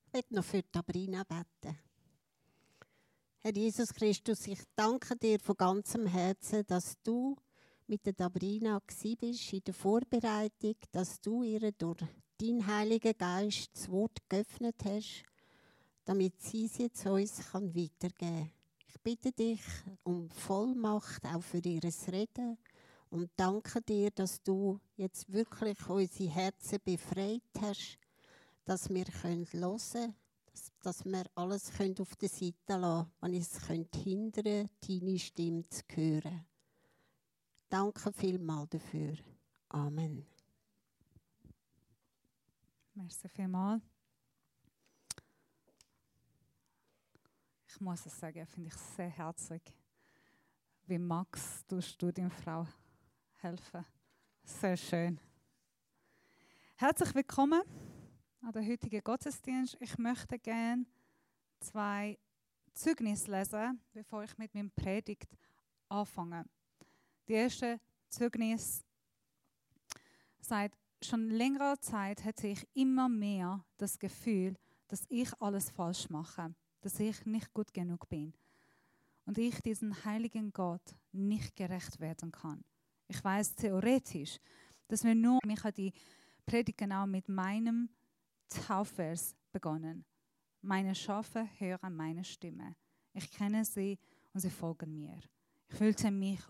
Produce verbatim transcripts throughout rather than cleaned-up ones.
Ich möchte noch für Sabrina beten. Herr Jesus Christus, ich danke dir von ganzem Herzen, dass du mit der Sabrina bist in der Vorbereitung, dass du ihr durch deinen Heiligen Geist das Wort geöffnet hast, damit sie es jetzt uns weitergeben kann. Ich bitte dich um Vollmacht auch für ihr Reden und danke dir, dass du jetzt wirklich unsere Herzen befreit hast, dass wir hören können, dass, dass wir alles auf der Seite lassen können, wenn es hindern könnte, deine Stimme zu hören. Danke vielmals dafür. Amen. Merci vielmals. Ich muss es sagen, finde ich sehr herzlich. Wie Max, tust du deiner Frau helfen. Sehr schön. Herzlich willkommen an der heutigen Gottesdienst. Ich möchte gerne zwei Zeugnisse lesen, bevor ich mit meinem Predigt anfange. Die erste Zeugnis sagt, schon längerer Zeit hatte ich immer mehr das Gefühl, dass ich alles falsch mache, dass ich nicht gut genug bin und ich diesen heiligen Gott nicht gerecht werden kann. Ich weiß theoretisch, dass wir nur, ich habe die Predigt genau mit meinem Taufvers begonnen. Meine Schafe hören meine Stimme. Ich kenne sie und sie folgen mir. Ich fühlte mich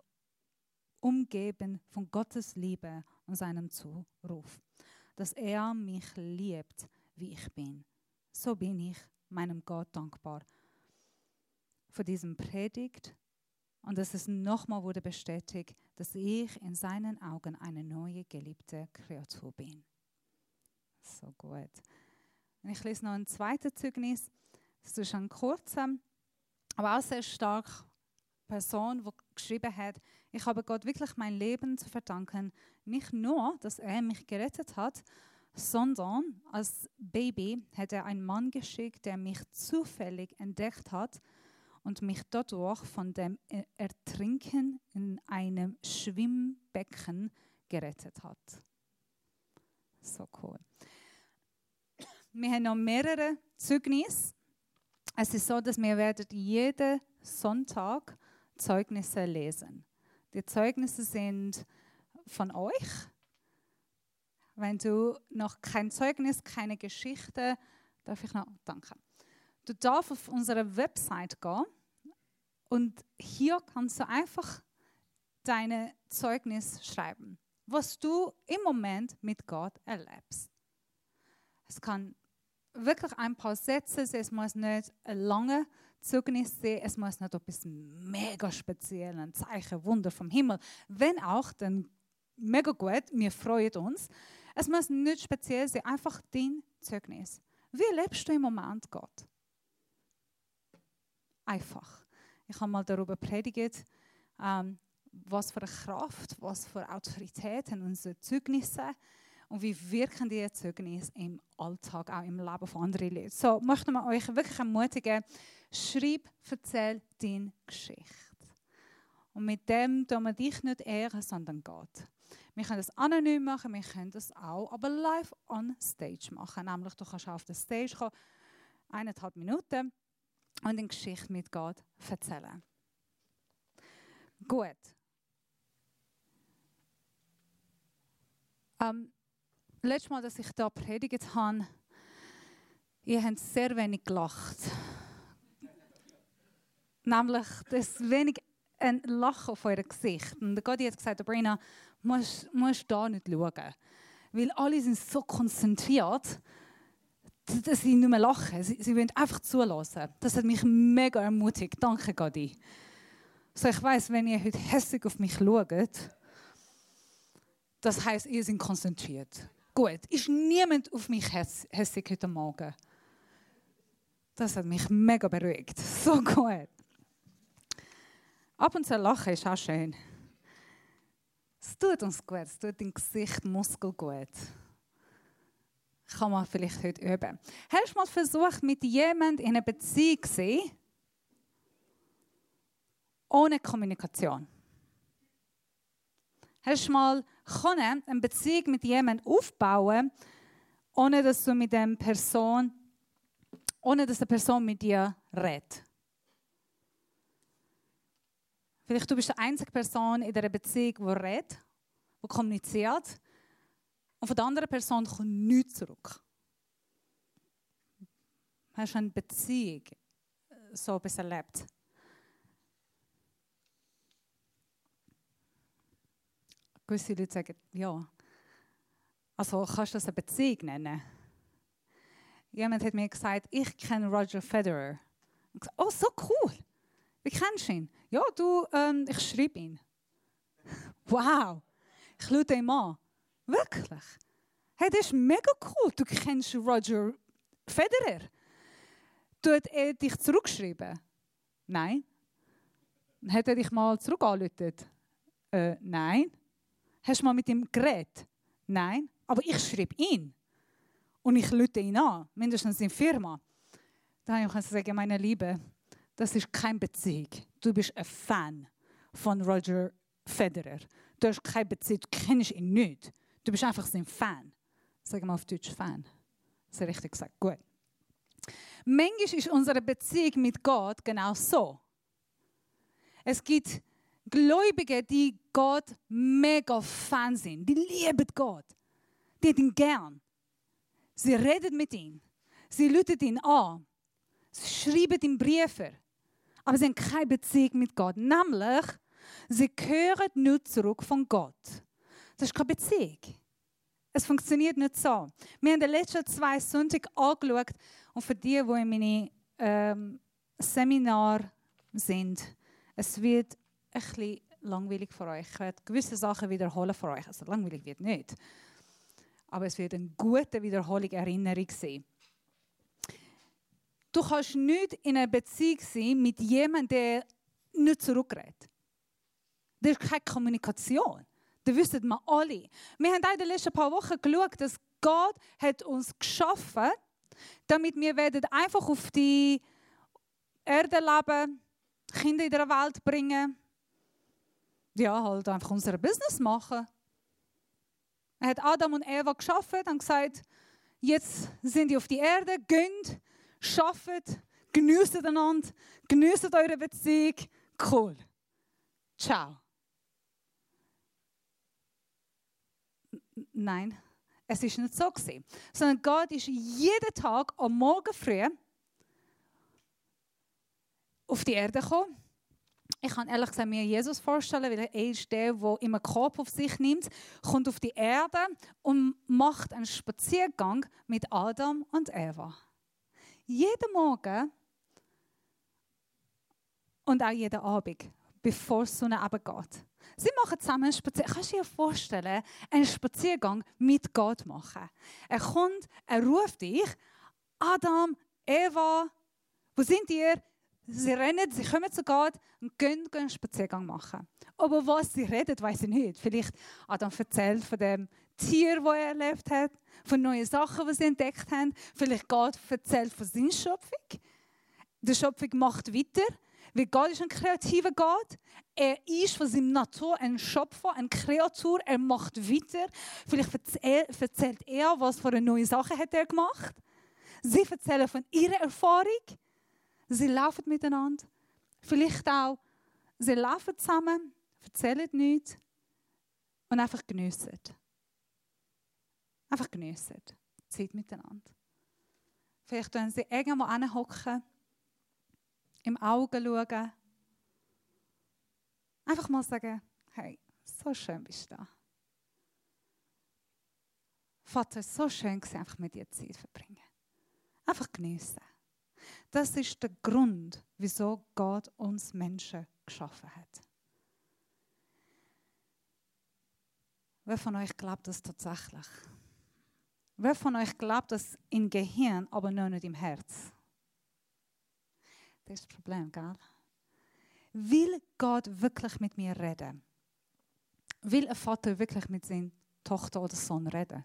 umgeben von Gottes Liebe und seinem Zuruf, dass er mich liebt, wie ich bin. So bin ich meinem Gott dankbar für diesen Predigt und dass es nochmal wurde bestätigt, dass ich in seinen Augen eine neue, geliebte Kreatur bin. So gut. Und ich lese noch ein zweites Zeugnis. Das ist ein kurzer, aber auch sehr stark. Person, die geschrieben hat, ich habe Gott wirklich mein Leben zu verdanken. Nicht nur, dass er mich gerettet hat, sondern als Baby hat er einen Mann geschickt, der mich zufällig entdeckt hat und mich dadurch von dem Ertrinken in einem Schwimmbecken gerettet hat. So cool. Wir haben noch mehrere Zeugnisse. Es ist so, dass wir werden jeden Sonntag Zeugnisse lesen. Die Zeugnisse sind von euch. Wenn du noch kein Zeugnis, keine Geschichte, darf ich noch, danke. Du darfst auf unsere Website gehen und hier kannst du einfach deine Zeugnis schreiben, was du im Moment mit Gott erlebst. Es kann wirklich ein paar Sätze sein, es muss nicht ein langes Zeugnis sein, es muss nicht etwas mega speziell, ein Zeichen, Wunder vom Himmel. Wenn auch, dann mega gut, wir freuen uns. Es muss nicht speziell sein, einfach dein Zeugnis. Wie erlebst du im Moment Gott? Einfach. Ich habe mal darüber predigt, ähm, was für eine Kraft, was für Autorität haben unsere Zeugnisse und wie wirken die Zeugnisse im Alltag, auch im Leben von anderen Leuten. So möchten wir euch wirklich ermutigen, schreib, erzähl deine Geschichte. Und mit dem tun wir dich nicht ehren, sondern Gott. Wir können das anonym machen, wir können das auch, aber live on stage machen. Nämlich, du kannst auf der Stage kommen, eineinhalb Minuten und eine Geschichte mit Gott erzählen. Gut. Ähm, letztes Mal, dass ich da predigt habe, ihr habt sehr wenig gelacht. Nämlich, das wenig ein Lachen auf eurem Gesicht. Und der Gott hat gesagt, Sabrina, du musst, musst da nicht schauen. Weil alle sind so konzentriert, dass sie nicht mehr lachen. Sie, sie wollen einfach zulassen. Das hat mich mega ermutigt. Danke, Gadi. So, ich weiss, wenn ihr heute hässlich auf mich schaut, das heisst, ihr seid konzentriert. Gut, ist niemand auf mich hässlich heute Morgen? Das hat mich mega beruhigt. So gut. Ab und zu lachen ist auch schön. Es tut uns gut, es tut dein Gesicht, Muskel gut. Kann man vielleicht heute üben. Hast du mal versucht, mit jemandem in einer Beziehung zu sein, ohne Kommunikation? Hast du mal können, eine Beziehung mit jemandem aufbauen, ohne dass du mit der Person ohne dass eine Person mit dir redet. Vielleicht du bist die einzige Person in dieser Beziehung, die redet, die kommuniziert. Und von der anderen Person kommt nichts zurück. Hast du eine Beziehung so etwas erlebt? Gewisse Leute sagen, ja. Also kannst du das eine Beziehung nennen? Jemand hat mir gesagt, ich kenne Roger Federer. Ich gesagt, oh, so cool. Wie kennst du ihn? Ja, du, ähm, ich schreibe ihn. Wow. Ich schaue ihn an. Wirklich? Hey, das ist mega cool. Du kennst Roger Federer. Hat er dich zurückgeschrieben? Nein. Hat er dich mal zurück angerufen? Äh, nein. Hast du mal mit ihm geredet? Nein. Aber ich schreibe ihn. Und ich rufe ihn an. Mindestens in der Firma. Da habe ich gesagt, meine Liebe, das ist keine Beziehung. Du bist ein Fan von Roger Federer. Du hast keine Beziehung, du kennst ihn nicht. Du bist einfach sein Fan. Sag mal auf Deutsch Fan. Das ist richtig gesagt. Gut. Manchmal ist unsere Beziehung mit Gott genau so. Es gibt Gläubige, die Gott mega Fan sind. Die lieben Gott. Die haben ihn gern. Sie reden mit ihm. Sie rufen ihn an. Sie schreiben ihm Briefe. Aber sie haben keine Beziehung mit Gott. Nämlich, sie hören nur zurück von Gott. Das ist keine Beziehung. Es funktioniert nicht so. Wir haben die letzten zwei Sonntage angeschaut. Und für die, die in meinem ähm, Seminar sind, es wird ein bisschen langweilig für euch. Ich werde gewisse Sachen wiederholen für euch. Also langweilig wird nicht. Aber es wird eine gute Wiederholung, Erinnerung sein. Du kannst nicht in einer Beziehung sein mit jemandem, der nicht zurückredet. Das ist keine Kommunikation. Das wissen wir alle. Wir haben in den letzten paar Wochen geschaut, dass Gott hat uns geschaffen hat, damit wir werden einfach auf die Erde leben, Kinder in der Welt bringen, ja, halt einfach unser Business machen. Er hat Adam und Eva geschaffen und gesagt, jetzt sind die auf die Erde, geht, arbeitet, geniesst einander, geniesst eure Beziehung, cool. Ciao. Nein. Es war nicht so gewesen, sondern Gott ist jeden Tag am Morgen früh auf die Erde gekommen. Ich kann ehrlich gesagt mir Jesus vorstellen, weil er ist der, der immer Kopf auf sich nimmt, kommt auf die Erde und macht einen Spaziergang mit Adam und Eva. Jeden Morgen und auch jeden Abend, bevor die Sonne runtergeht. Sie machen zusammen einen Spaziergang. Kannst du dir vorstellen, einen Spaziergang mit Gott machen? Er kommt, er ruft dich, Adam, Eva, wo sind ihr? Sie rennen, sie kommen zu Gott und gehen, gehen einen Spaziergang machen. Aber was sie reden, weiß ich nicht. Vielleicht Adam erzählt von dem Tier, das er erlebt hat, von neuen Sachen, die sie entdeckt haben. Vielleicht Gott erzählt von seiner Schöpfung. Die Schöpfung macht weiter. Weil Gott ist ein kreativer Gott. Er ist von seiner Natur ein Schöpfer, eine Kreatur. Er macht weiter. Vielleicht erzählt er, was für eine neue Sache hat er gemacht. Sie erzählen von ihrer Erfahrung. Sie laufen miteinander. Vielleicht auch, sie laufen zusammen, erzählen nichts und einfach geniessen. Einfach geniessen. Zeit miteinander. Vielleicht können sie irgendwo hinhocken, im Auge schauen. Einfach mal sagen, hey, so schön bist du da. Vater, so schön war einfach mit dir Zeit verbringen. Einfach geniessen. Das ist der Grund, wieso Gott uns Menschen geschaffen hat. Wer von euch glaubt das tatsächlich? Wer von euch glaubt das im Gehirn, aber noch nicht im Herz? Das ist das Problem, gell? Will Gott wirklich mit mir reden? Will ein Vater wirklich mit seiner Tochter oder Sohn reden?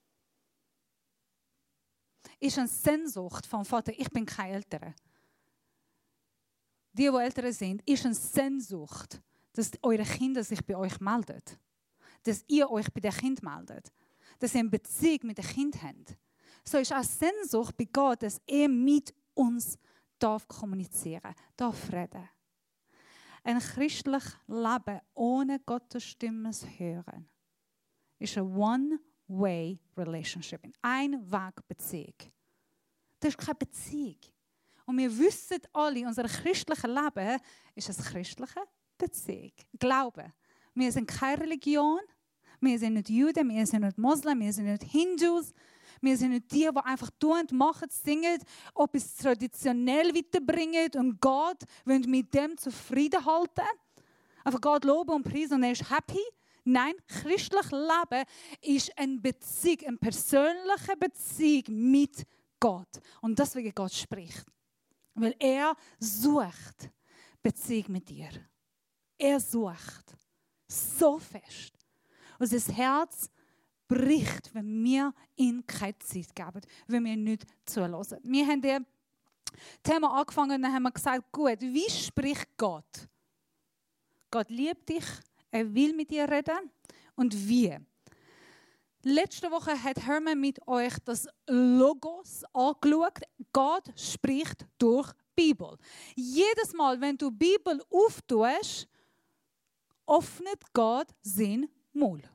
Ist eine Sehnsucht vom Vater, ich bin kein Älterer. Die, die Ältere sind, ist eine Sehnsucht, dass eure Kinder sich bei euch melden. Dass ihr euch bei den Kindern meldet. Dass ihr eine Beziehung mit den Kindern habt. So ist auch Sehnsucht bei Gott, dass er mit uns darf kommunizieren, darf reden. Ein christliches Leben ohne Gottes Stimme zu hören ist eine One-Way-Relationship, eine Ein-Weg-Beziehung. Das ist keine Beziehung. Und wir wissen alle, unser christliches Leben ist eine christliche Beziehung. Glaube. Wir sind keine Religion, wir sind nicht Juden, wir sind nicht Moslem, wir sind nicht Hindus. Wir sind nicht die, die einfach tun, machen, singen, etwas traditionell weiterbringen und Gott wollen mit dem zufrieden halten. Einfach Gott loben und preisen und er ist happy. Nein, christliches Leben ist eine Beziehung, eine persönliche Beziehung mit Gott. Und deswegen Gott spricht. Weil er sucht Beziehung mit dir. Er sucht so fest. Und sein Herz bricht, wenn wir ihm keine Zeit geben, wenn wir nicht zulassen. Wir haben das Thema angefangen und dann haben wir gesagt, gut, wie spricht Gott? Gott liebt dich, er will mit dir reden. Und wie? Letzte Woche hat Hermann mit euch das Logos angeschaut. Gott spricht durch die Bibel. Jedes Mal, wenn du die Bibel auftust, öffnet Gott seinen Mund.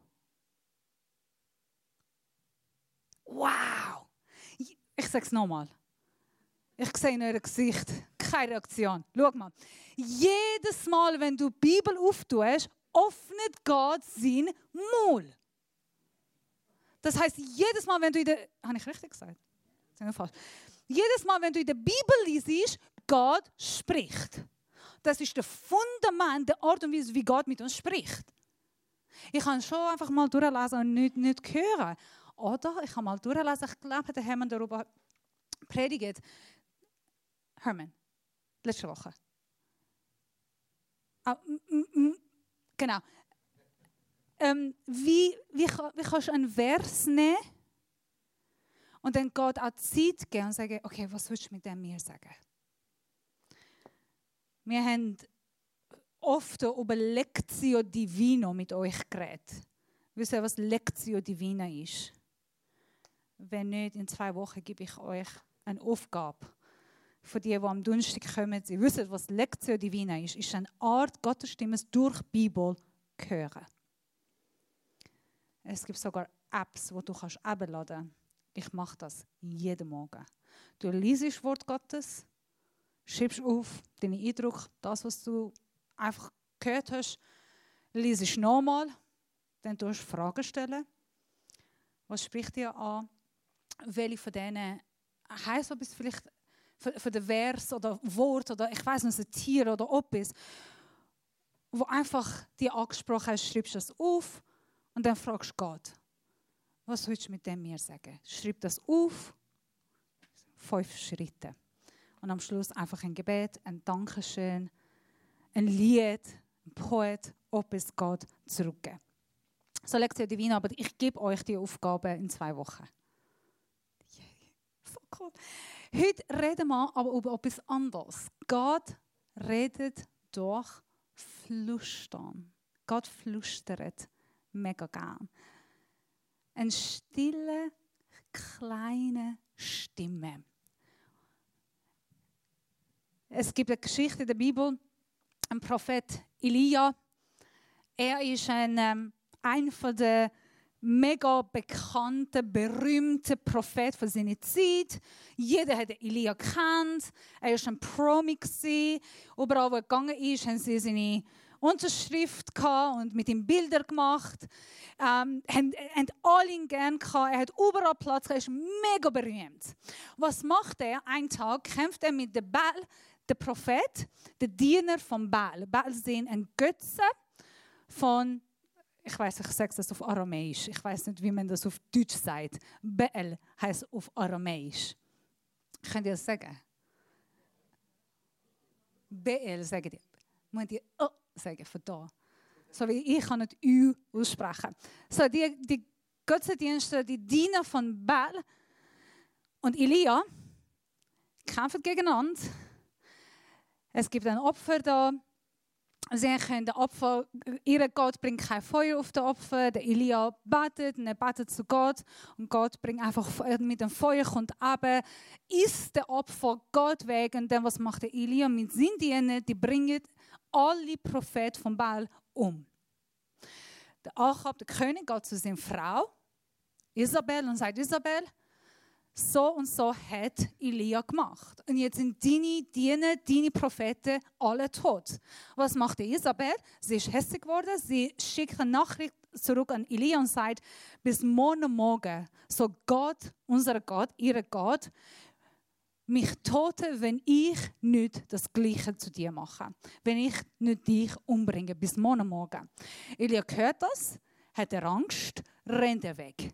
Wow! Ich sage es nochmal. Ich sehe in eurem Gesicht keine Reaktion. Schau mal. Jedes Mal, wenn du die Bibel auftust, öffnet Gott seinen Mund. Das heisst, jedes Mal, wenn du in der... Habe ich richtig gesagt? Jedes Mal, wenn du in der Bibel liest, Gott spricht. Das ist das Fundament, der Art und Weise, wie Gott mit uns spricht. Ich kann schon einfach mal durchlesen und nicht, nicht hören. Oder ich kann mal durchlesen, ich glaube, der Hermann darüber predigt. Hermann, letzte Woche. Oh, mm, mm, genau. Ähm, wie, wie, wie kannst du einen Vers nehmen und dann Gott auch Zeit geben und sagen, okay, was willst du mit dem mir sagen? Wir haben oft über Lectio Divina mit euch geredet. Wisst ihr, was Lectio Divina ist? Wenn nicht, in zwei Wochen gebe ich euch eine Aufgabe. Für die, die am Donnerstag kommen, sie wissen, was Lectio Divina ist. Es ist eine Art, Gottes Stimme durch die Bibel zu hören. Es gibt sogar Apps, die du herunterladen kannst. Ich mache das jeden Morgen. Du liest das Wort Gottes, schreibst auf deine Eindrücke, das, was du einfach gehört hast, liest nochmal, dann tust du Fragen stellen. Was spricht dir an? Welche von denen heisst etwas vielleicht für, für den Vers oder Wort oder ich weiß nicht, ein Tier oder etwas, wo einfach dir angesprochen hast, schreibst du das auf und dann fragst du Gott, was willst du mit dem mir sagen? Schreib das auf, fünf Schritte. Und am Schluss einfach ein Gebet, ein Dankeschön, ein Lied, ein Poet, etwas Gott zurückgeben. So Lectio Divina, aber ich gebe euch die Aufgabe in zwei Wochen. Yay, so cool. Heute reden wir aber über etwas anderes. Gott redet durch Flüstern. Gott flüstert mega gern. Eine stille, kleine Stimme. Es gibt eine Geschichte in der Bibel, ein Prophet Elia. Er ist ein, ähm, einer der mega bekannten, berühmten Propheten von seiner Zeit. Jeder hat Elia gekannt. Er war ein Promi. Überall, wo er gegangen ist, haben sie seine Unterschrift gehabt und mit ihm Bilder gemacht. Ähm, haben, haben alle ihn gern gehabt. Er hat überall Platz. Er ist mega berühmt. Was macht er? Einen Tag kämpft er mit dem Baal, der Prophet, der Diener von Baal. Baal sind ein Götze von, ich weiß, ich sage das auf Aramäisch. Ich weiß nicht, wie man das auf Deutsch sagt. Baal heißt auf Aramäisch. Könnt ihr das sagen? Baal, sagt ihr. Müsst ihr oh sagen, von da. So wie ich kann nicht Ü aussprechen. So, die, die Götzendienste, die Diener von Baal und Elia kämpfen gegeneinander. Es gibt ein Opfer da Sie können den Opfer, ihr Gott bringt kein Feuer auf den Opfer, der Elia betet und er betet zu Gott und Gott bringt einfach mit dem Feuer kommt runter, isst der Opfer Gott wegen, denn was macht der Elia mit seinen Dienern? Die bringen alle Propheten von Baal um. Der Achab, der König, geht zu seiner Frau Isabel und sagt, Isabel, so und so hat Elia gemacht. Und jetzt sind deine Diener, deine Propheten alle tot. Was macht die Isabel? Sie ist hässlich geworden. Sie schickt eine Nachricht zurück an Elia und sagt, bis morgen Morgen, so Gott, unser Gott, ihr Gott, mich tote, wenn ich nicht das Gleiche zu dir mache. Wenn ich nicht dich umbringe, bis morgen Morgen. Elia hört das, hat er Angst, rennt er weg.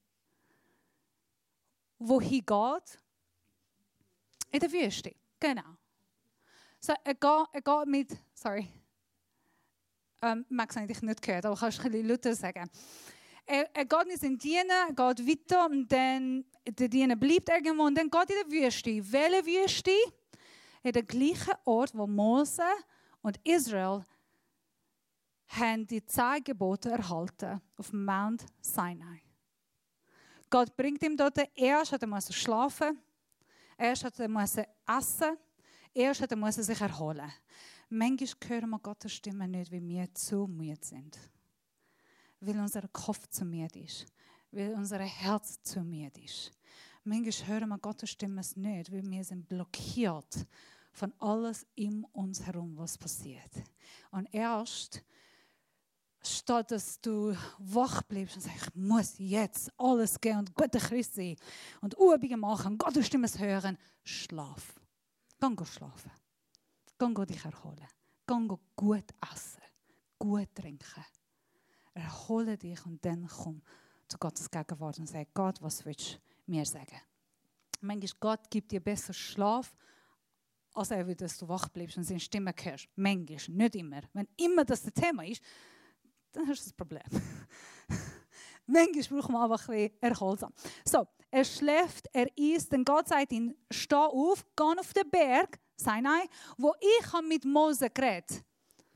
Wohin geht? In der Wüste. Genau. So, er, geht, er geht mit. Sorry. Ähm, Max habe ich nicht gehört, aber kannst du ein bisschen lauter sagen. Er, er geht mit seinen Dienern, geht weiter und dann der Diener bleibt irgendwo und dann geht in der Wüste. Welche Wüste? In der gleichen Ort, wo Mose und Israel haben die zehn Gebote erhalten auf dem Mount Sinai. Gott bringt ihm dort, erst hat er müssen schlafen, erst hat er müssen essen, erst hat er müssen sich erholen. Manchmal hören wir Gottes Stimme nicht, weil wir zu müde sind. Weil unser Kopf zu müde ist. Weil unser Herz zu müde ist. Manchmal hören wir Gottes Stimme nicht, weil wir sind blockiert von alles um uns herum, was passiert. Und erst statt dass du wach bleibst und sagst, ich muss jetzt alles gehen und guter Christ sein und Übungen machen und Gottes Stimme hören, schlaf. Geh schlafen. Geh dich erholen. Geh gut essen. Gut trinken. Erhole dich und dann komm zu Gottes Gegenwart und sag, Gott, was willst du mir sagen? Manchmal Gott gibt dir besser Schlaf, als er will, dass du wach bleibst und seine Stimme hörst. Manchmal, nicht immer. Wenn immer das das Thema ist, dann hast du das Problem. Manchmal braucht man einfach ein bisschen erholsam. So, er schläft, er isst, dann Gott sagt ihm, steh auf, geh auf den Berg, Sinai, wo ich mit Mose geredet habe.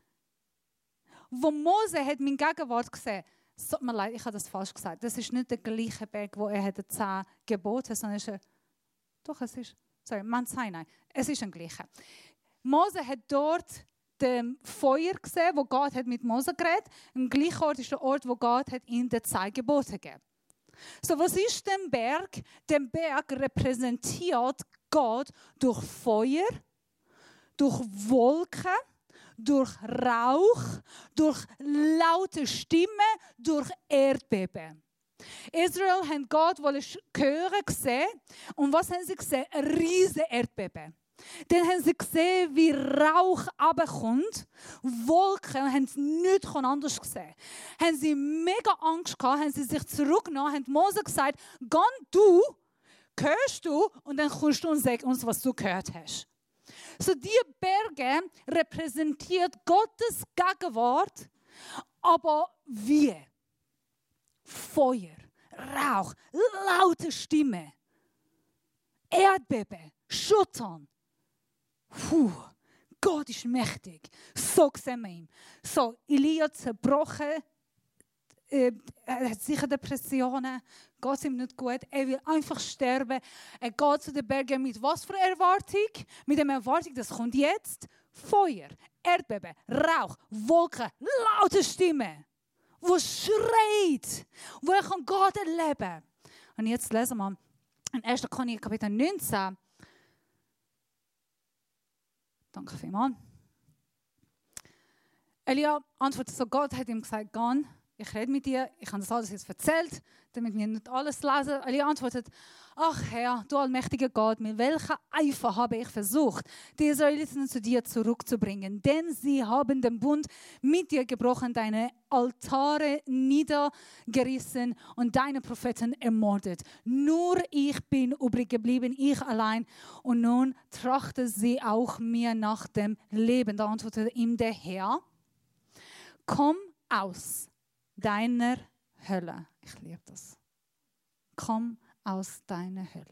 Wo Mose hat mein Gegenwart gesehen. Es tut mir leid, ich habe das falsch gesagt. Das ist nicht der gleiche Berg, wo er die zehn Gebote, sondern es ist ein, doch, es ist, sorry, Mount Sinai. Es ist ein gleicher. Mose hat dort dem Feuer gesehen, wo Gott hat mit Mose geredet. Im gleichen Ort ist der Ort, wo Gott hat ihm die zehn Gebote gegeben. So, was ist der Berg? Der Berg repräsentiert Gott durch Feuer, durch Wolken, durch Rauch, durch laute Stimme, durch Erdbeben. Israel hat Gott hören gesehen. Und was haben sie gesehen? Ein riesiges Erdbeben. Dann haben sie gesehen, wie Rauch runterkommt. Wolken haben sie nicht anders gesehen. Haben sie mega Angst gehabt, haben sie sich zurückgenommen, haben Mose gesagt, geh du, hörst du, und dann kommst du und sagst uns, was du gehört hast. So, die Berge repräsentiert Gottes Gegenwart, aber wie? Feuer, Rauch, laute Stimme, Erdbeben, Schuttern. Puh, Gott ist mächtig. So sehen wir ihn. So, Elia zerbrochen, äh, er hat sicher Depressionen, geht es ihm nicht gut, er will einfach sterben. Er geht zu den Bergen mit was für Erwartung? Mit der Erwartung, das kommt jetzt Feuer, Erdbeben, Rauch, Wolken, laute Stimme, wo schreit, wo er kann Gott erleben. Und jetzt lesen wir in erster Chronik Kapitel neunzehn. Danke vielmals. Elia antwortet so, Gott hat ihm gesagt, geh, ich rede mit dir, ich habe das alles jetzt erzählt, damit wir nicht alles lesen. Elia antwortet, ach Herr, du allmächtiger Gott, mit welcher Eifer habe ich versucht, die Israeliten zu dir zurückzubringen, denn sie haben den Bund mit dir gebrochen, deine Altare niedergerissen und deine Propheten ermordet. Nur ich bin übrig geblieben, ich allein, und nun trachten sie auch mir nach dem Leben. Da antwortete ihm der Herr, komm aus deiner Hölle. Ich liebe das. Komm aus deiner Hölle.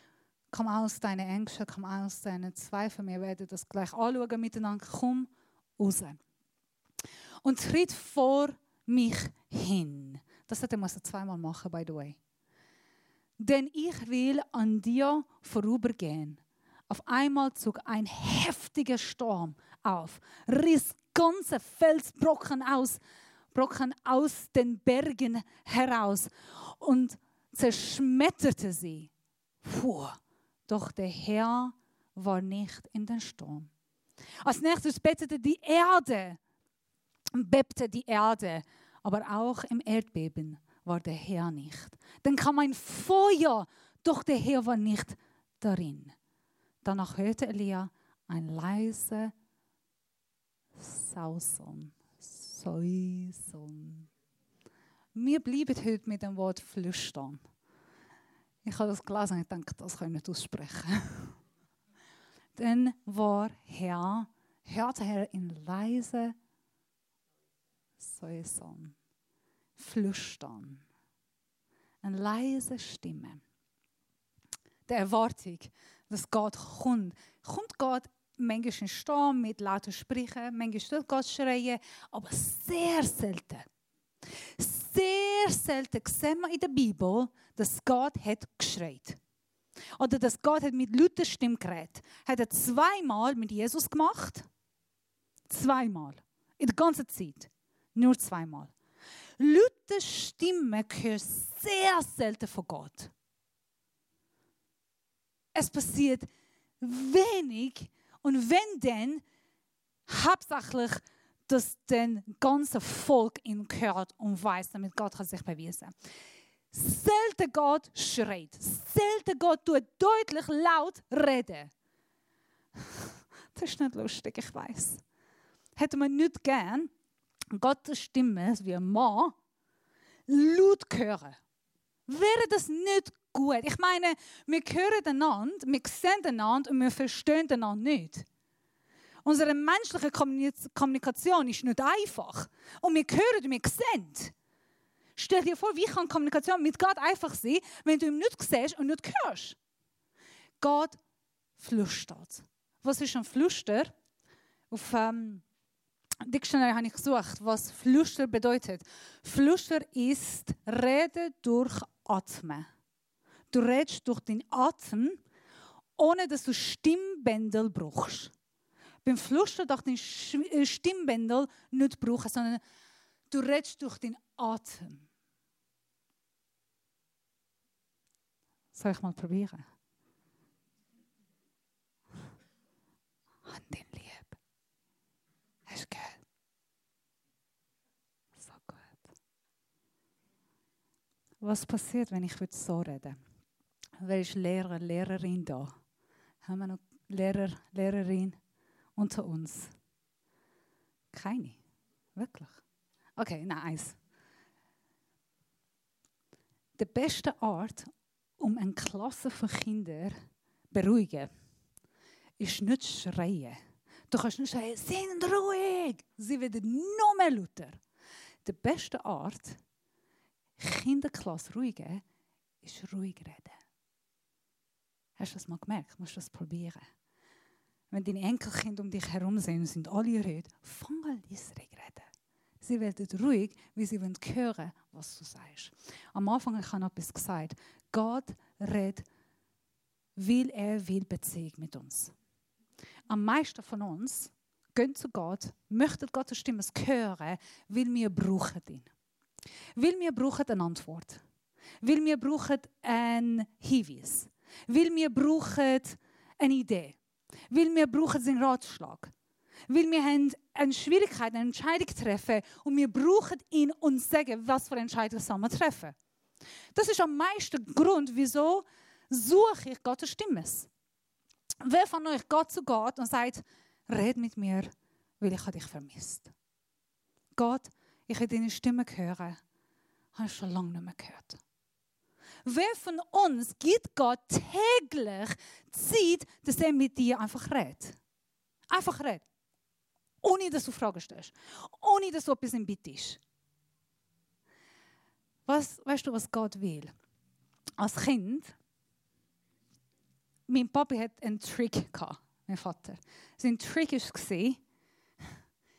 Komm aus deinen Ängsten, komm aus deinen Zweifeln. Wir werden das gleich anschauen miteinander. Komm raus. Und tritt vor mich hin. Das hätte man zweimal machen, by the way. Denn ich will an dir vorübergehen. Auf einmal zog ein heftiger Sturm auf, riss ganze Felsbrocken aus, Brocken aus den Bergen heraus und zerschmetterte sie. Puh, doch der Herr war nicht in den Sturm. Als nächstes bettete die Erde, bebte die Erde, aber auch im Erdbeben war der Herr nicht. Dann kam ein Feuer, doch der Herr war nicht darin. Danach hörte Elia ein leises Sausen, Säuseln. Wir bleiben heute mit dem Wort flüstern. Ich habe das gelesen und ich denke, das kann ich nicht aussprechen. Dann war Herr, hörte er in leise Säuseln, Flüstern, eine leise Stimme. Der Erwartung, dass Gott kommt. Kommt Gott manchmal in Sturm mit lauten Sprüchen, manchmal tut Gott schreien, aber sehr selten. Sehr selten sehen wir in der Bibel, dass Gott hat geschreit. Oder dass Gott hat mit lauter Stimme geredet. Hat er zweimal mit Jesus gemacht. Zweimal. In der ganzen Zeit. Nur zweimal. Laute Stimmen hören sehr selten von Gott. Es passiert wenig und wenn dann, hauptsächlich, dass das ganze Volk ihn hört und weiß, damit Gott kann sich beweisen. Selten Gott schreit, selten Gott tut deutlich laut reden. Das ist nicht lustig, ich weiß. Hätte man nicht gern Gottes Stimme, wie ein Mann, laut hören. Wäre das nicht gut? Ich meine, wir hören einander, wir sehen einander und wir verstehen einander nicht. Unsere menschliche Kommunikation ist nicht einfach. Und wir hören und wir sehen. Stell dir vor, wie kann Kommunikation mit Gott einfach sein, wenn du ihn nicht siehst und nicht hörst? Gott flüstert. Was ist ein Flüster? Auf ähm, Dictionary habe ich gesucht, was Flüster bedeutet. Flüster ist Rede durch Atmen. Du redest durch den Atem, ohne dass du Stimmbändel brauchst. Beim Flüster darf den Stimmbändel nicht brauchen, sondern du redest durch den Atem. Soll ich mal probieren? An den Lieb. Hast du gehört? So gut. Was passiert, wenn ich so rede? Wer ist Lehrer, Lehrerin da? Haben wir noch Lehrer, Lehrerin unter uns? Keine. Wirklich? Okay, nein, eins. Die beste Art, um eine Klasse von Kindern zu beruhigen, ist nicht schreien. Du kannst nicht schreien, sind ruhig. Sie werden noch mehr lauter. Die beste Art, Kinderklasse ruhigen, ist ruhig reden. Hast du das mal gemerkt? Musst du das probieren. Wenn deine Enkelkinder um dich herum sind und sind alle ruhig, fang an leise reden. Sie werden ruhig, weil sie hören wollen, was du sagst. Am Anfang habe ich etwas gesagt. Gott redet, weil er will Beziehung mit uns. Am meisten von uns gehen zu Gott, möchten Gottes Stimme hören, weil wir brauchen ihn. Weil wir brauchen eine Antwort. Weil wir brauchen einen Hinweis. Weil wir brauchen eine Idee. Weil wir brauchen seinen Ratschlag. Weil wir haben eine Schwierigkeit, eine Entscheidung treffen und wir brauchen ihn und sagen, was für eine Entscheidung wir treffen. Das ist am meisten Grund, wieso suche ich Gottes Stimme. Wer von euch geht zu Gott und sagt, red mit mir, weil ich dich vermisst. Gott, ich will deine Stimme hören, habe ich schon lange nicht mehr gehört. Wer von uns gibt Gott täglich Zeit, dass er mit dir einfach redet? Einfach redet. Ohne, dass du Fragen stellst. Ohne, dass du etwas im bittest. Was, weißt du, was Gott will? Als Kind, mein Papi hatte einen Trick gehabt, mein Vater. Sein Trick war,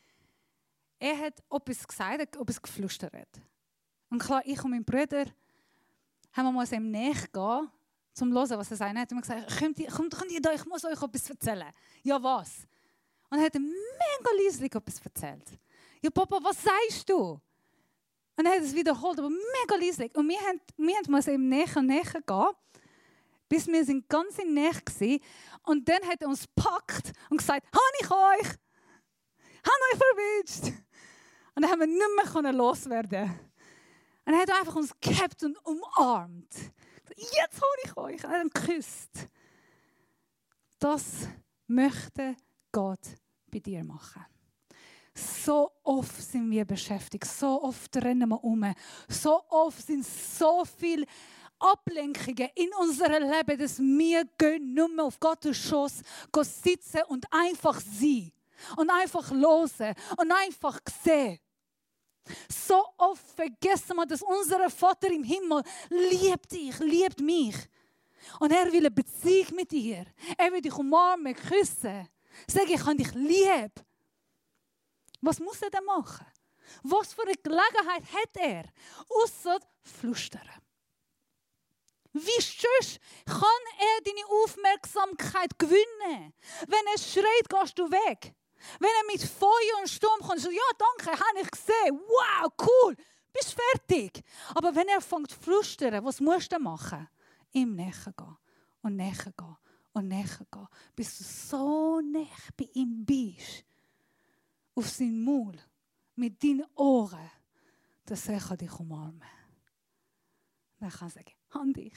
er hat etwas gesagt, etwas geflüstert. Und klar, ich und mein Bruder haben wir mal ihm nachgehen, zum zu hören, was er sagt. Er hat immer gesagt, kommt, kommt, kommt ihr da, ich muss euch etwas erzählen. Ja, was? Und er hat mega leislich etwas erzählt. Ja, Papa, was sagst du? Und er hat es wiederholt, aber mega leislich. Und wir haben, wir haben uns eben näher und näher gehen, bis wir sind ganz in Nähe waren. Und dann hat er uns gepackt und gesagt, habe ich euch? Habe euch verwünscht? Und dann haben wir nicht mehr loswerden. Und er hat einfach uns gehabt und umarmt. Jetzt hole ich euch. Er hat ihn geküsst. Das möchte Gott bei dir machen. So oft sind wir beschäftigt, so oft rennen wir um, so oft sind so viele Ablenkungen in unserem Leben, dass wir gehen nur mehr auf Gottes Schoß sitzen und einfach sein und einfach hören und einfach sehen. So oft vergessen wir, dass unser Vater im Himmel liebt dich, liebt mich. Und er will eine Beziehung mit dir. Er will dich umarmen, küssen. Sagen, ich habe dich lieb. Was muss er denn machen? Was für eine Gelegenheit hat er? Ausser flüstern. Wie schön kann er deine Aufmerksamkeit gewinnen? Wenn er schreit, gehst du weg. Wenn er mit Feuer und Sturm kommt, so, ja, danke, habe ich gesehen. Wow, cool, bist fertig. Aber wenn er fängt zu flüstern, was musst du machen? Ihm näher gehen und näher gehen und näher gehen, bis du so nah bei ihm bist, auf seinen Maul, mit deinen Ohren, dass er dich umarmen kann. Dann kann er sagen, an dich.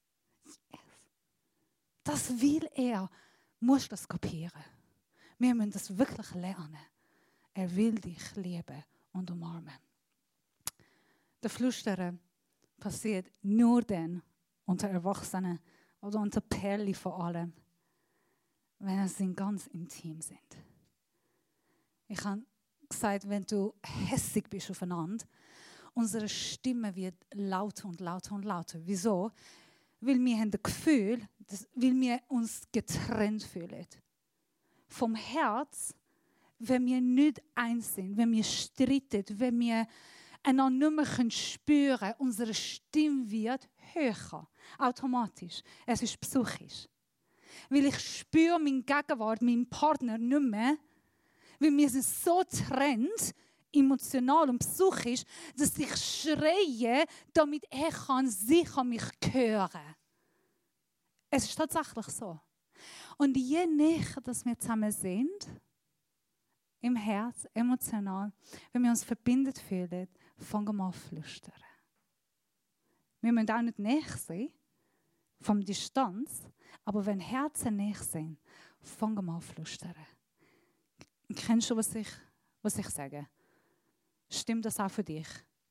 Das will er. Du musst das kapieren. Wir müssen das wirklich lernen. Er will dich lieben und umarmen. Das Flüstern passiert nur dann unter Erwachsenen oder unter Pärchen vor allem, wenn sie ganz intim sind. Ich habe gesagt, wenn du hässig bist aufeinander, unsere Stimme wird lauter und lauter und lauter. Wieso? Weil wir haben das Gefühl, dass, weil wir uns getrennt fühlen. Vom Herz, wenn wir nicht eins sind, wenn wir streiten, wenn wir einander nicht mehr spüren können, unsere Stimme wird höher. Automatisch. Es ist psychisch. Weil ich spüre meine Gegenwart, meinen Partner nicht mehr, weil wir sind so getrennt, emotional und psychisch, dass ich schreie, damit er kann, sie kann mich hören. Es ist tatsächlich so. Und je näher, dass wir zusammen sind, im Herz, emotional, wenn wir uns verbindet fühlen, fangen wir an zu flüstern. Wir müssen auch nicht näher sein, vom Distanz, aber wenn Herzen näher sind, fangen wir an zu flüstern. Kennst du, was ich, was ich sage? Stimmt das auch für dich?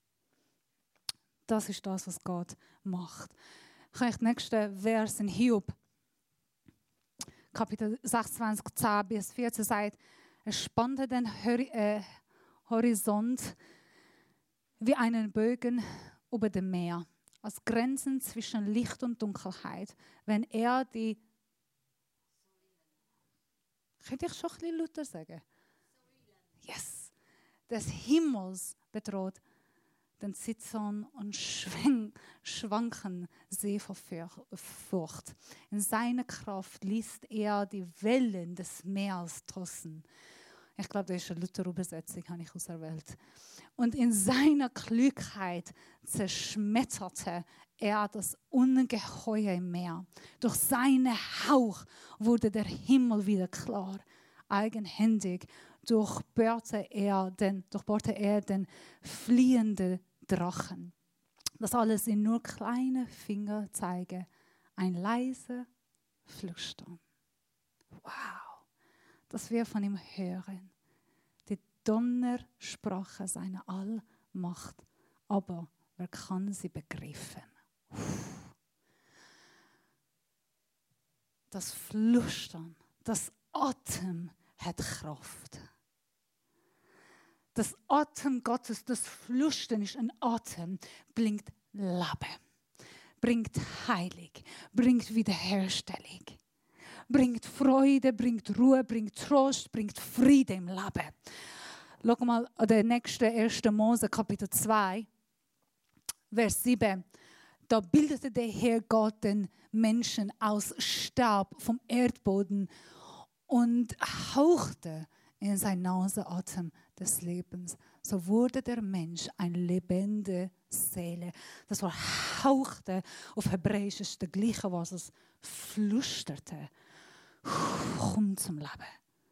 Das ist das, was Gott macht. Kann ich den nächsten Vers in Hiob, Kapitel sechsundzwanzig, zehn bis vierzehn sagt, er spannte den Horizont wie einen Bogen über dem Meer, als Grenzen zwischen Licht und Dunkelheit, wenn er die... Könnte ich schon ein bisschen lauter sagen? Yes. Des Himmels bedroht den Zittern und schwanken See vor Furcht. In seiner Kraft ließ er die Wellen des Meeres tosen. Ich glaube, das ist eine Luther-Übersetzung, habe ich auserwählt. Und in seiner Klugheit zerschmetterte er das ungeheure Meer. Durch seinen Hauch wurde der Himmel wieder klar. Eigenhändig durchbohrte er den, durchbohrte er den fliehenden Drachen. Das alles in nur kleine Fingerzeige. Ein leiser Flüstern. Wow, dass wir von ihm hören. Die Donnersprache seiner Allmacht. Aber wer kann sie begreifen? Das Flüstern, das Atem hat Kraft. Das Atem Gottes, das Flüstern ist ein Atem, bringt Leben, bringt Heilung, bringt Wiederherstellung, bringt Freude, bringt Ruhe, bringt Trost, bringt Friede im Leben. Schau mal an den nächsten ersten Mose, Kapitel zwei, Vers sieben. Da bildete der Herr Gott den Menschen aus Staub vom Erdboden und hauchte in sein Nasenatem des Lebens. So wurde der Mensch eine lebende Seele. Das war hauchte auf Hebräisch, ist das gleiche, was es flüsterte. Komm zum Leben.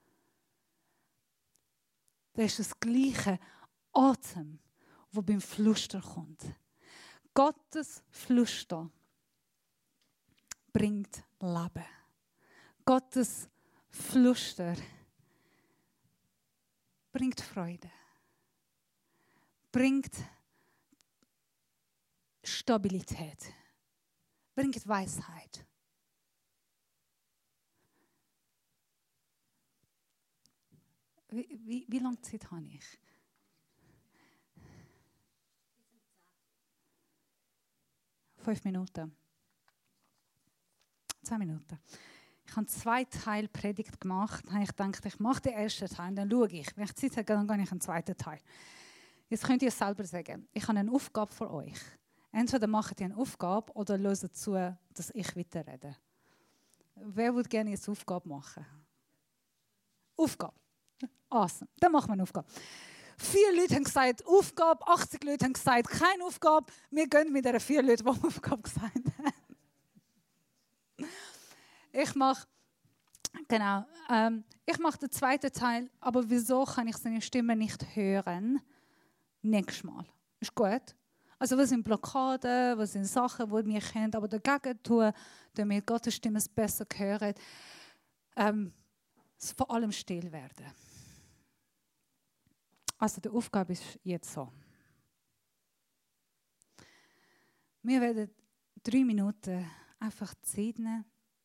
Das ist das gleiche Atem, wo beim Flüstern kommt. Gottes Flüster bringt Leben. Gottes Flüster bringt Freude. Bringt Stabilität. Bringt Weisheit. Wie, wie, wie lange Zeit habe ich? Fünf Minuten. Zehn Minuten. Ich habe zwei Teile Predigt gemacht. Habe ich gedacht, ich mache den ersten Teil, dann schaue ich. Wenn ich Zeit habe, dann gehe ich in den zweiten Teil. Jetzt könnt ihr es selber sagen. Ich habe eine Aufgabe für euch. Entweder macht ihr eine Aufgabe oder hört zu, dass ich weiterrede. Wer würde gerne jetzt Aufgabe machen? Aufgabe. Awesome. Dann machen wir eine Aufgabe. Vier Leute haben gesagt, Aufgabe. achtzig Leute haben gesagt, keine Aufgabe. Wir gehen mit den vier Leuten, die Aufgabe gesagt haben. Ich mache, genau, ähm, ich mache den zweiten Teil, aber wieso kann ich seine Stimme nicht hören? Nächstes Mal. Ist gut? Also was sind Blockaden, was sind Sachen, die wir können, aber dagegen tun, damit Gottes Stimme besser hören. Ähm, vor allem still werden. Also die Aufgabe ist jetzt so. Wir werden drei Minuten einfach Zeit nehmen.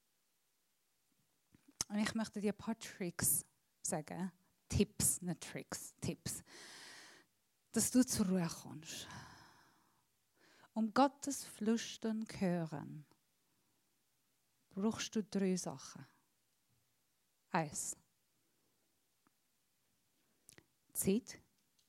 Und ich möchte dir ein paar Tricks sagen. Tipps, nicht Tricks, Tipps. Dass du zur Ruhe kommst. Um Gottes Flüstern zu hören, brauchst du drei Sachen. Eins. Zeit.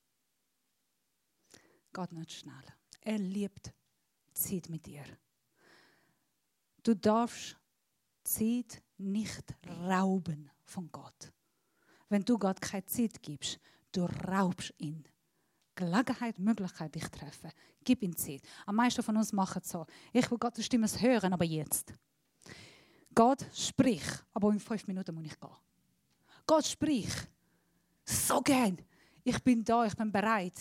Geht nicht schnell. Er liebt Zeit mit dir. Du darfst Zeit nicht rauben von Gott. Wenn du Gott keine Zeit gibst, du raubst ihn. Gelegenheit, Möglichkeit, dich zu treffen. Gib ihm Zeit. Am meisten von uns machen es so. Ich will Gottes Stimme hören, aber jetzt. Gott, sprich, aber in fünf Minuten muss ich gehen. Gott, sprich. So gern. Ich bin da, ich bin bereit.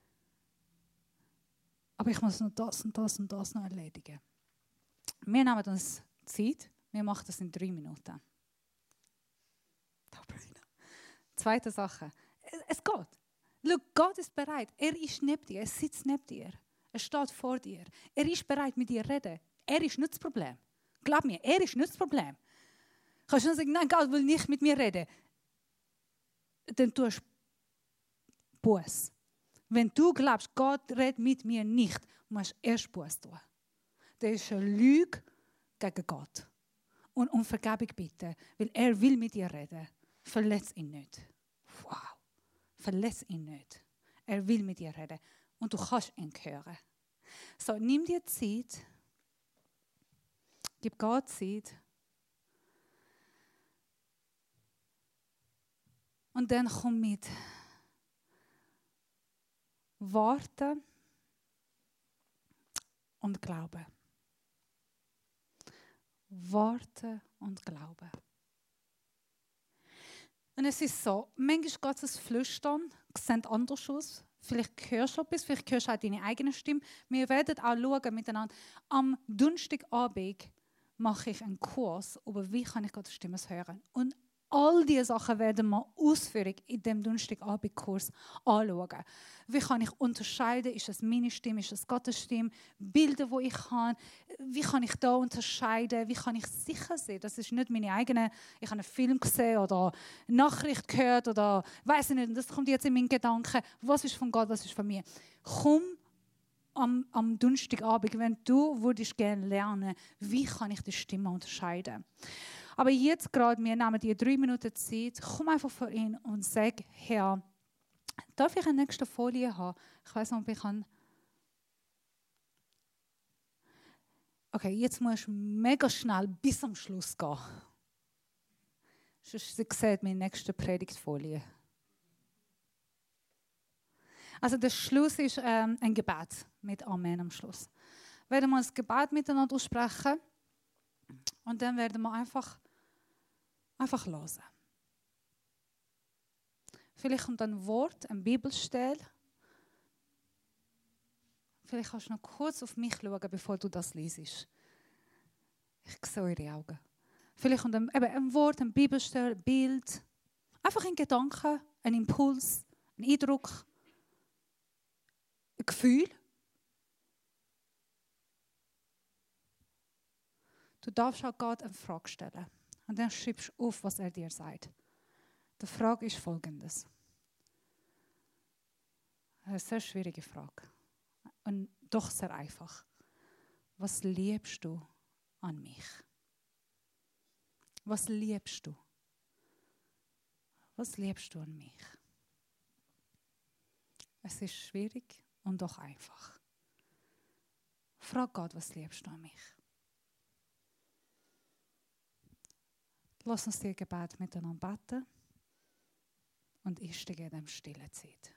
Aber ich muss noch das und das und das noch erledigen. Wir nehmen uns Zeit. Wir machen das in drei Minuten. Zweite Sache. Es geht. Schau, Gott ist bereit. Er ist neben dir. Er sitzt neben dir. Er steht vor dir. Er ist bereit, mit dir zu reden. Er ist nicht das Problem. Glaub mir, er ist nicht das Problem. Kannst du nicht sagen, nein, Gott will nicht mit mir reden. Dann tust du Buß. Wenn du glaubst, Gott redet mit mir nicht, musst du erst Buß tun. Das ist eine Lüge gegen Gott. Und um Vergebung bitten, weil er will mit dir reden. Verletz ihn nicht. Wow. Verletz ihn nicht. Er will mit dir reden. Und du kannst ihn hören. So, nimm dir Zeit. Gib Gott Zeit. Und dann komm mit. Warten und glauben. Warten und glauben. Und es ist so, manchmal geht es Flüstern, sieht anders aus. Vielleicht hörst du etwas, vielleicht hörst du auch deine eigene Stimme. Wir werden auch schauen miteinander. Am Donnerstagabend mache ich einen Kurs über wie kann ich Gottes Stimme hören. Und all diese Sachen werden wir ausführlich in dem Donnerstagabend-Kurs anschauen. Wie kann ich unterscheiden, ist es meine Stimme, ist es Gottes Stimme, Bilder, die ich habe, wie kann ich da unterscheiden, wie kann ich sicher sein, das ist nicht meine eigene, ich habe einen Film gesehen oder eine Nachricht gehört oder weiß ich nicht, das kommt jetzt in meinen Gedanken, was ist von Gott, was ist von mir. Komm am, am Donnerstagabend, wenn du würdest gerne lernen, wie kann ich die Stimme unterscheiden. Aber jetzt gerade, wir nehmen dir drei Minuten Zeit, komm einfach vor ihn und sag, Herr, Darf ich eine nächste Folie haben? Ich weiß nicht, ob ich kann. Okay, jetzt musst du mega schnell bis zum Schluss gehen. Sonst seht meine nächste Predigtfolie. Also der Schluss ist ähm, ein Gebet mit Amen am Schluss. Werden wir das Gebet miteinander aussprechen und dann werden wir einfach, einfach hören. Vielleicht kommt ein Wort, eine Bibelstelle. Vielleicht kannst du noch kurz auf mich schauen, bevor du das liest. Ich sehe eure Augen. Vielleicht kommt ein, eben ein Wort, eine Bibelstelle, ein Bild. Einfach ein Gedanke, ein Impuls, ein Eindruck, ein Gefühl. Du darfst auch Gott eine Frage stellen. Und dann schreibst du auf, was er dir sagt. Die Frage ist folgendes. Eine sehr schwierige Frage. Und doch sehr einfach. Was liebst du an mich? Was liebst du? Was liebst du an mich? Es ist schwierig und doch einfach. Frag Gott, was liebst du an mich? Lass uns die Gebet miteinander beten und ich stehe in der stillen Zeit.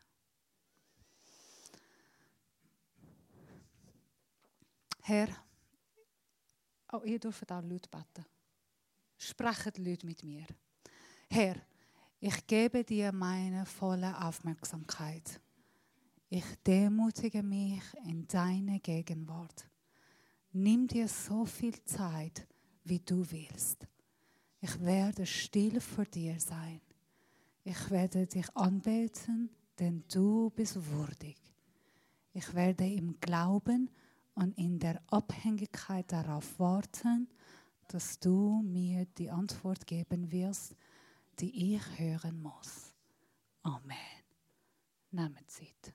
Herr, auch ihr dürft auch laut beten. Sprechen die Leute mit mir. Herr, ich gebe dir meine volle Aufmerksamkeit. Ich demütige mich in deine Gegenwart. Nimm dir so viel Zeit, wie du willst. Ich werde still vor dir sein. Ich werde dich anbeten, denn du bist würdig. Ich werde im Glauben und in der Abhängigkeit darauf warten, dass du mir die Antwort geben wirst, die ich hören muss. Amen. Nehmt Zeit.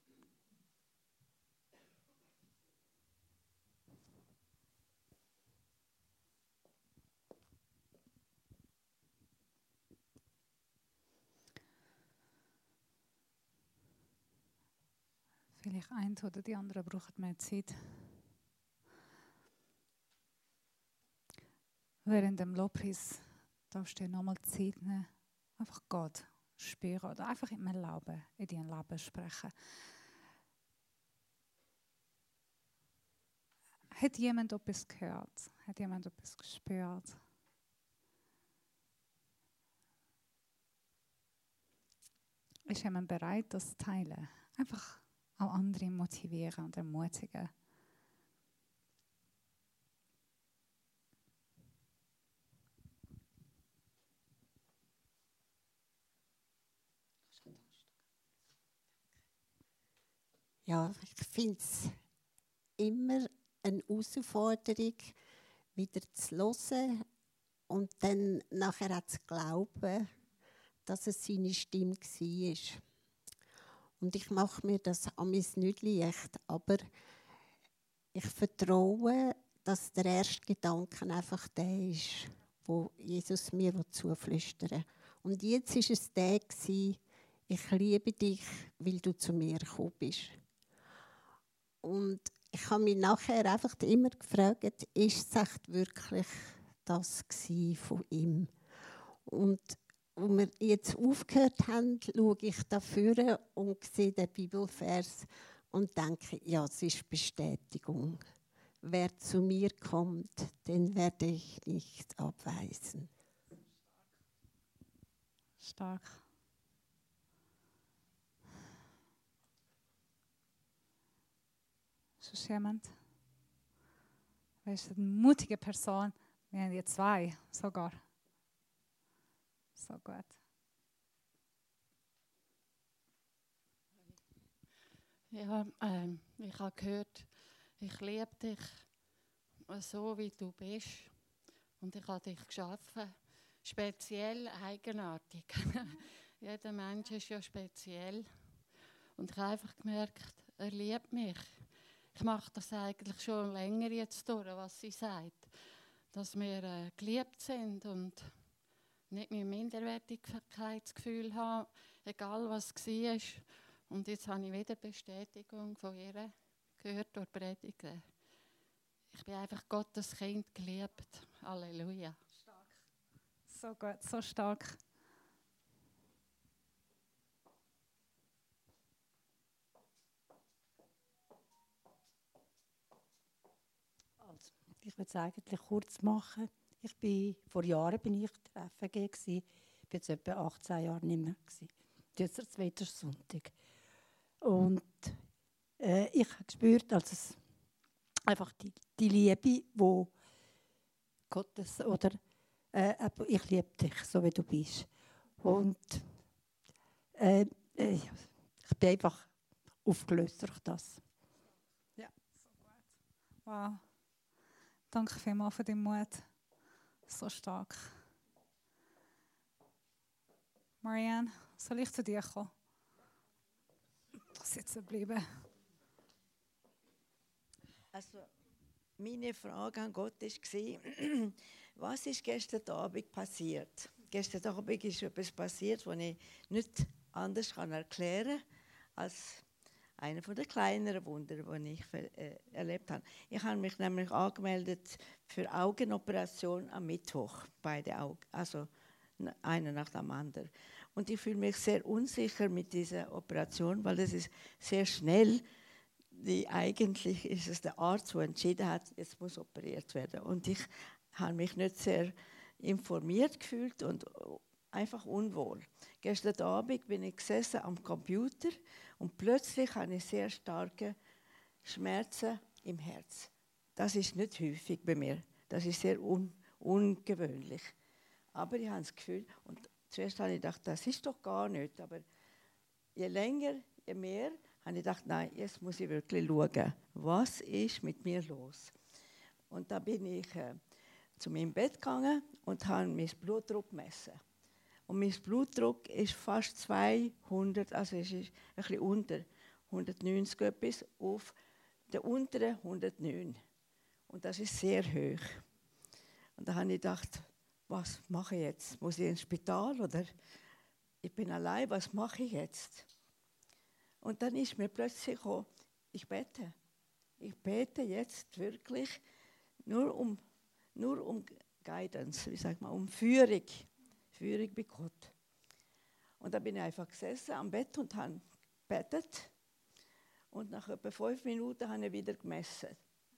Vielleicht ein oder die andere braucht mehr Zeit. Während dem Lobpreis darfst du dir nochmal Zeit nehmen, einfach Gott spüren oder einfach in meinem Leben, in deinem Leben sprechen. Hat jemand etwas gehört? Hat jemand etwas gespürt? Ist jemand bereit, das zu teilen? Einfach auch andere motivieren und ermutigen. Ja, ich finde es immer eine Herausforderung, wieder zu hören und dann nachher auch zu glauben, dass es seine Stimme war. Und ich mache mir das amigs nicht leicht, aber ich vertraue, dass der erste Gedanke einfach der ist, wo Jesus mir zuflüstern will. Und jetzt war es der, ich liebe dich, weil du zu mir gekommen bist. Und ich habe mich nachher einfach immer gefragt, ist es echt wirklich das von ihm? Und als wir jetzt aufgehört haben, schaue ich dafür und sehe den Bibelvers und denke, ja, es ist Bestätigung. Wer zu mir kommt, den werde ich nicht abweisen. Stark. Ist jemand? Wer ist eine mutige Person? Wir haben hier zwei sogar. So gut. Ja, ähm, ich habe gehört, ich liebe dich so, wie du bist. Und ich habe dich geschaffen. Speziell, eigenartig. Jeder Mensch ist ja speziell. Und ich habe einfach gemerkt, er liebt mich. Ich mache das eigentlich schon länger jetzt durch, was sie sagt. Dass wir äh, geliebt sind und nicht mehr Minderwertigkeitsgefühl haben, egal was es war. Und jetzt habe ich wieder Bestätigung von ihr gehört durch die Predigt. Ich bin einfach Gottes Kind, geliebt. Halleluja. Stark. So gut, so stark. Also, ich würde es eigentlich kurz machen. Ich bin, vor Jahren bin ich der F G gewesen. Ich bin jetzt etwa achtzehn Jahre nicht mehr gewesen. Jetzt der zweite Sonntag. Und äh, ich habe gespürt, dass es einfach die, die Liebe, wo Gottes oder äh, ich liebe dich, so wie du bist. Und äh, äh, ich bin einfach aufgelöst durch das. Ja. Wow. Danke vielmals für deinen Mut. So stark. Marianne, soll ich zu dir kommen? Sitzen bleiben. Also, meine Frage an Gott war, was ist gestern Abend passiert? Gestern Abend ist etwas passiert, das ich nicht anders erklären kann, als einer der kleineren Wunder, die ich äh, erlebt habe. Ich habe mich nämlich angemeldet für Augenoperation am Mittwoch, beide Augen, also einer nach dem anderen. Und ich fühle mich sehr unsicher mit dieser Operation, weil das ist sehr schnell. Die, eigentlich ist es der Arzt, der entschieden hat, jetzt muss operiert werden. Und ich habe mich nicht sehr informiert gefühlt und einfach unwohl. Gestern Abend bin ich gesessen am Computer und plötzlich hatte ich sehr starke Schmerzen im Herz. Das ist nicht häufig bei mir. Das ist sehr un ungewöhnlich. Aber ich habe das Gefühl, und zuerst habe ich gedacht, das ist doch gar nicht. Aber je länger, je mehr, habe ich gedacht, nein, jetzt muss ich wirklich schauen, was ist mit mir los. Und da bin ich äh, zu meinem Bett gegangen und habe meinen Blutdruck gemessen. Und mein Blutdruck ist fast zweihundert, also es ist ein bisschen unter hundertneunzig etwas, auf der unteren hundertneun. Und das ist sehr hoch. Und da habe ich gedacht, was mache ich jetzt? Muss ich ins Spital oder ich bin allein, was mache ich jetzt? Und dann ist mir plötzlich gekommen, ich bete. Ich bete jetzt wirklich nur um, nur um Guidance, wie sagt man, um Führung. Führung bei Gott. Und da bin ich einfach gesessen am Bett und habe gebetet. Und nach etwa fünf Minuten habe ich wieder gemessen.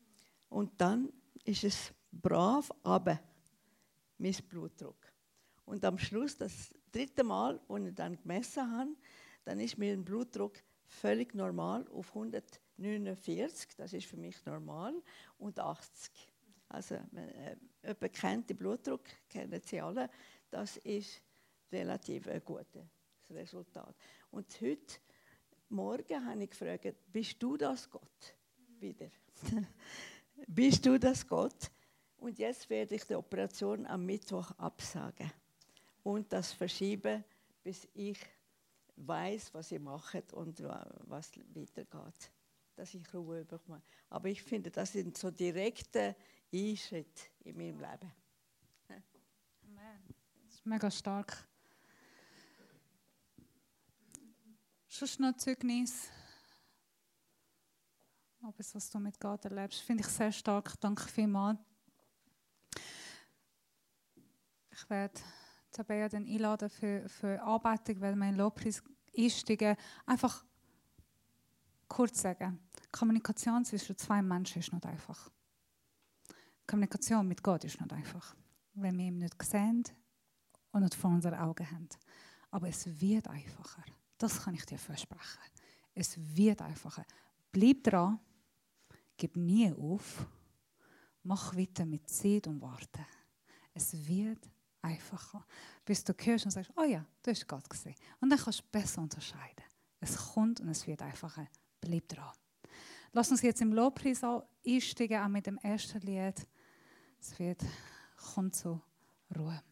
Und dann ist es brav runter, mein Blutdruck. Und am Schluss, das dritte Mal, als ich dann gemessen habe, dann ist mein Blutdruck völlig normal auf hundertneunundvierzig, das ist für mich normal, und achtzig. Also, äh, jemand kennt den Blutdruck, kennen Sie alle, das ist relativ ein gutes Resultat. Und heute Morgen habe ich gefragt, bist du das Gott? Wieder. Bist du das Gott? Und jetzt werde ich die Operation am Mittwoch absagen und das verschieben, bis ich weiß, was ich mache und was weitergeht. Dass ich Ruhe bekomme. Aber ich finde, das sind so direkte Einschritte in meinem Leben. Amen. Das ist mega stark. Sonst noch Zeugnis. Aber was du mit Gott erlebst, finde ich sehr stark. Danke vielmals. Ich werde Tabea dann einladen für, für Anbetung, weil wir in Lobpreis einsteigen. Einfach kurz sagen, Kommunikation zwischen zwei Menschen ist nicht einfach. Kommunikation mit Gott ist nicht einfach, wenn wir ihn nicht sehen und nicht vor unseren Augen haben. Aber es wird einfacher. Das kann ich dir versprechen. Es wird einfacher. Bleib dran, gib nie auf, mach weiter mit Zeit und Warten. Es wird einfacher. Bis du hörst und sagst, oh ja, das war Gott gewesen. Und dann kannst du besser unterscheiden. Es kommt und es wird einfacher. Bleib dran. Lass uns jetzt im Lobpreis einsteigen, auch mit dem ersten Lied. Es wird, kommt zur Ruhe.